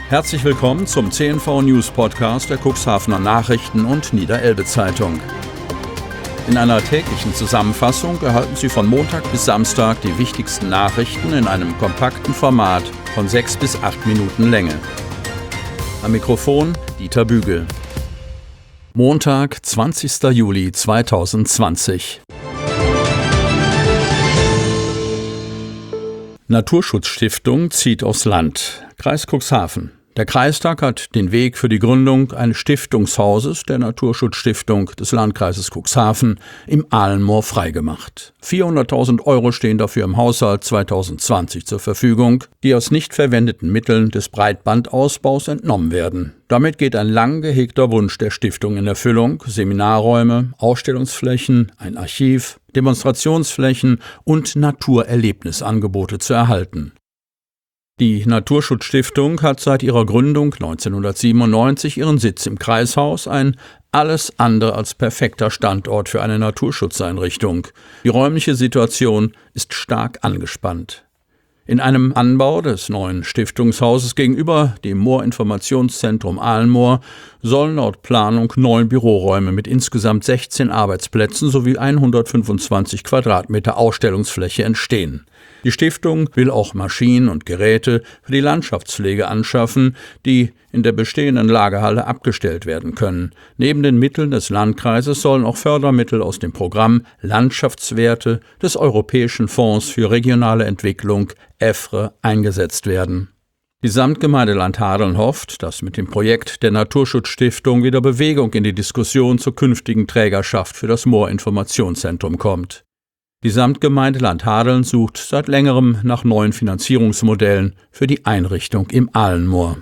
Herzlich willkommen zum CNV News Podcast der Cuxhavener Nachrichten und Niederelbe Zeitung. In einer täglichen Zusammenfassung erhalten Sie von Montag bis Samstag die wichtigsten Nachrichten in einem kompakten Format von 6 bis 8 Minuten Länge. Am Mikrofon Dieter Bügel. Montag, 20. Juli 2020. Naturschutzstiftung zieht aufs Land. Kreis Cuxhaven. Der Kreistag hat den Weg für die Gründung eines Stiftungshauses der Naturschutzstiftung des Landkreises Cuxhaven im Ahlenmoor freigemacht. 400.000 € stehen dafür im Haushalt 2020 zur Verfügung, die aus nicht verwendeten Mitteln des Breitbandausbaus entnommen werden. Damit geht ein lang gehegter Wunsch der Stiftung in Erfüllung: Seminarräume, Ausstellungsflächen, ein Archiv, Demonstrationsflächen und Naturerlebnisangebote zu erhalten. Die Naturschutzstiftung hat seit ihrer Gründung 1997 ihren Sitz im Kreishaus, ein alles andere als perfekter Standort für eine Naturschutzeinrichtung. Die räumliche Situation ist stark angespannt. In einem Anbau des neuen Stiftungshauses gegenüber dem Moorinformationszentrum Ahlenmoor sollen laut Planung 9 Büroräume mit insgesamt 16 Arbeitsplätzen sowie 125 Quadratmeter Ausstellungsfläche entstehen. Die Stiftung will auch Maschinen und Geräte für die Landschaftspflege anschaffen, die in der bestehenden Lagerhalle abgestellt werden können. Neben den Mitteln des Landkreises sollen auch Fördermittel aus dem Programm Landschaftswerte des Europäischen Fonds für regionale Entwicklung EFRE eingesetzt werden. Die Samtgemeinde Landhadeln hofft, dass mit dem Projekt der Naturschutzstiftung wieder Bewegung in die Diskussion zur künftigen Trägerschaft für das Moorinformationszentrum kommt. Die Samtgemeinde Landhadeln sucht seit längerem nach neuen Finanzierungsmodellen für die Einrichtung im Ahlenmoor.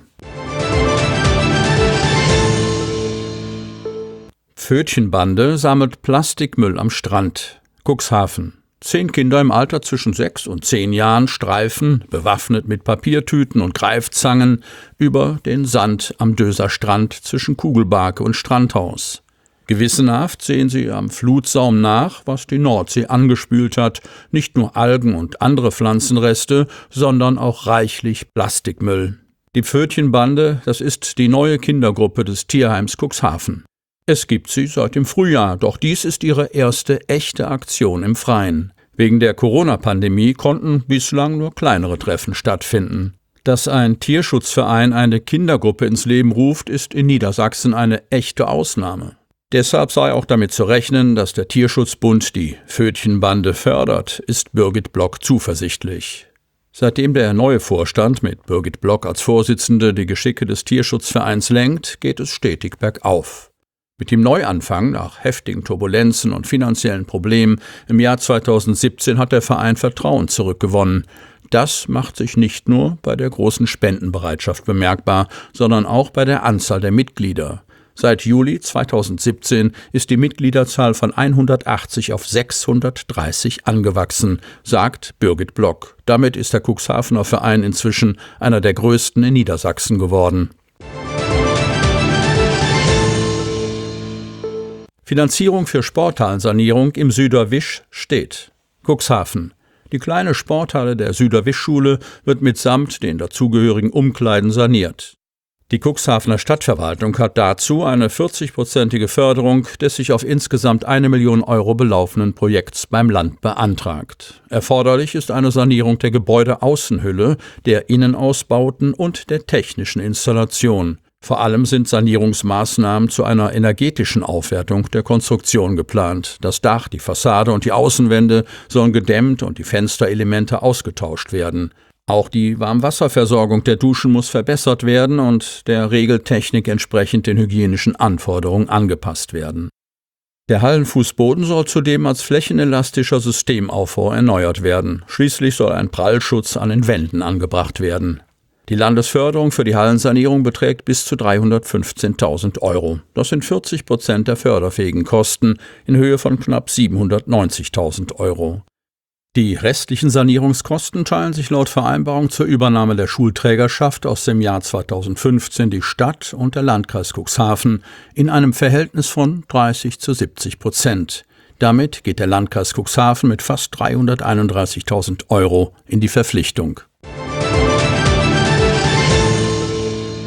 Pfötchenbande sammelt Plastikmüll am Strand. Cuxhaven. 10 Kinder im Alter zwischen 6 und 10 Jahren streifen, bewaffnet mit Papiertüten und Greifzangen, über den Sand am Döser Strand zwischen Kugelbarke und Strandhaus. Gewissenhaft sehen sie am Flutsaum nach, was die Nordsee angespült hat. Nicht nur Algen und andere Pflanzenreste, sondern auch reichlich Plastikmüll. Die Pfötchenbande, das ist die neue Kindergruppe des Tierheims Cuxhaven. Es gibt sie seit dem Frühjahr, doch dies ist ihre erste echte Aktion im Freien. Wegen der Corona-Pandemie konnten bislang nur kleinere Treffen stattfinden. Dass ein Tierschutzverein eine Kindergruppe ins Leben ruft, ist in Niedersachsen eine echte Ausnahme. Deshalb sei auch damit zu rechnen, dass der Tierschutzbund die Pfötchenbande fördert, ist Birgit Block zuversichtlich. Seitdem der neue Vorstand mit Birgit Block als Vorsitzende die Geschicke des Tierschutzvereins lenkt, geht es stetig bergauf. Mit dem Neuanfang nach heftigen Turbulenzen und finanziellen Problemen im Jahr 2017 hat der Verein Vertrauen zurückgewonnen. Das macht sich nicht nur bei der großen Spendenbereitschaft bemerkbar, sondern auch bei der Anzahl der Mitglieder. Seit Juli 2017 ist die Mitgliederzahl von 180 auf 630 angewachsen, sagt Birgit Block. Damit ist der Cuxhavener Verein inzwischen einer der größten in Niedersachsen geworden. Finanzierung für Sporthallensanierung im Süderwisch steht. Cuxhaven. Die kleine Sporthalle der Süderwischschule wird mitsamt den dazugehörigen Umkleiden saniert. Die Cuxhavener Stadtverwaltung hat dazu eine 40-prozentige Förderung des sich auf insgesamt 1 Million € belaufenden Projekts beim Land beantragt. Erforderlich ist eine Sanierung der Gebäudeaußenhülle, der Innenausbauten und der technischen Installation. Vor allem sind Sanierungsmaßnahmen zu einer energetischen Aufwertung der Konstruktion geplant. Das Dach, die Fassade und die Außenwände sollen gedämmt und die Fensterelemente ausgetauscht werden. Auch die Warmwasserversorgung der Duschen muss verbessert werden und der Regeltechnik entsprechend den hygienischen Anforderungen angepasst werden. Der Hallenfußboden soll zudem als flächenelastischer Systemaufbau erneuert werden. Schließlich soll ein Prallschutz an den Wänden angebracht werden. Die Landesförderung für die Hallensanierung beträgt bis zu 315.000 €. Das sind 40% der förderfähigen Kosten in Höhe von knapp 790.000 €. Die restlichen Sanierungskosten teilen sich laut Vereinbarung zur Übernahme der Schulträgerschaft aus dem Jahr 2015 die Stadt und der Landkreis Cuxhaven in einem Verhältnis von 30:70%. Damit geht der Landkreis Cuxhaven mit fast 331.000 € in die Verpflichtung.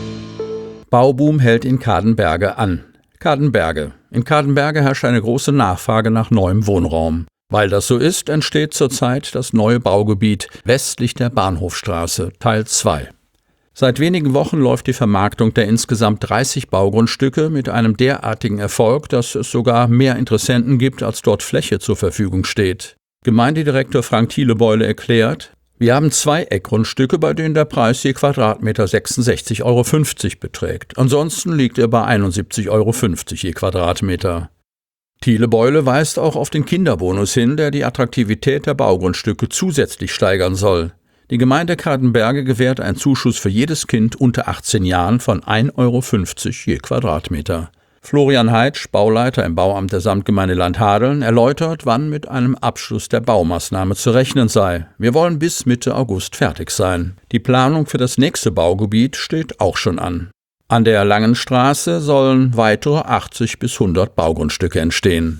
Bauboom hält in Cadenberge an. Cadenberge. In Cadenberge herrscht eine große Nachfrage nach neuem Wohnraum. Weil das so ist, entsteht zurzeit das neue Baugebiet westlich der Bahnhofstraße, Teil 2. Seit wenigen Wochen läuft die Vermarktung der insgesamt 30 Baugrundstücke mit einem derartigen Erfolg, dass es sogar mehr Interessenten gibt, als dort Fläche zur Verfügung steht. Gemeindedirektor Frank Thielebeule erklärt: Wir haben 2 Eckgrundstücke, bei denen der Preis je Quadratmeter 66,50 € beträgt. Ansonsten liegt er bei 71,50 € je Quadratmeter. Thielebeule weist auch auf den Kinderbonus hin, der die Attraktivität der Baugrundstücke zusätzlich steigern soll. Die Gemeinde Cadenberge gewährt einen Zuschuss für jedes Kind unter 18 Jahren von 1,50 € je Quadratmeter. Florian Heitsch, Bauleiter im Bauamt der Samtgemeinde Landhadeln, erläutert, wann mit einem Abschluss der Baumaßnahme zu rechnen sei. Wir wollen bis Mitte August fertig sein. Die Planung für das nächste Baugebiet steht auch schon an. An der Langen Straße sollen weitere 80 bis 100 Baugrundstücke entstehen.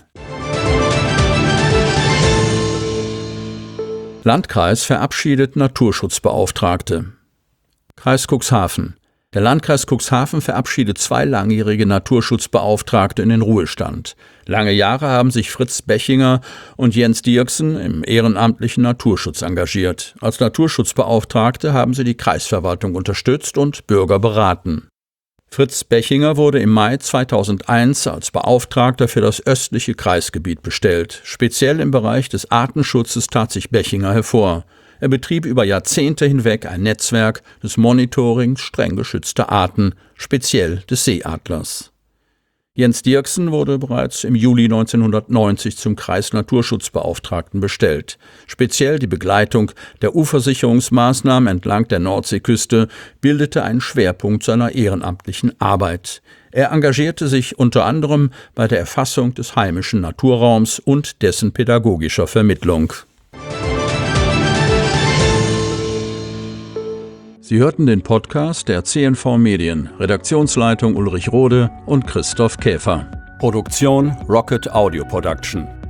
Landkreis verabschiedet Naturschutzbeauftragte. Kreis Cuxhaven. Der Landkreis Cuxhaven verabschiedet 2 langjährige Naturschutzbeauftragte in den Ruhestand. Lange Jahre haben sich Fritz Bechinger und Jens Dirksen im ehrenamtlichen Naturschutz engagiert. Als Naturschutzbeauftragte haben sie die Kreisverwaltung unterstützt und Bürger beraten. Fritz Bechinger wurde im Mai 2001 als Beauftragter für das östliche Kreisgebiet bestellt. Speziell im Bereich des Artenschutzes tat sich Bechinger hervor. Er betrieb über Jahrzehnte hinweg ein Netzwerk des Monitorings streng geschützter Arten, speziell des Seeadlers. Jens Dirksen wurde bereits im Juli 1990 zum Kreisnaturschutzbeauftragten bestellt. Speziell die Begleitung der Ufersicherungsmaßnahmen entlang der Nordseeküste bildete einen Schwerpunkt seiner ehrenamtlichen Arbeit. Er engagierte sich unter anderem bei der Erfassung des heimischen Naturraums und dessen pädagogischer Vermittlung. Sie hörten den Podcast der CNV Medien, Redaktionsleitung Ulrich Rode und Christoph Käfer. Produktion Rocket Audio Production.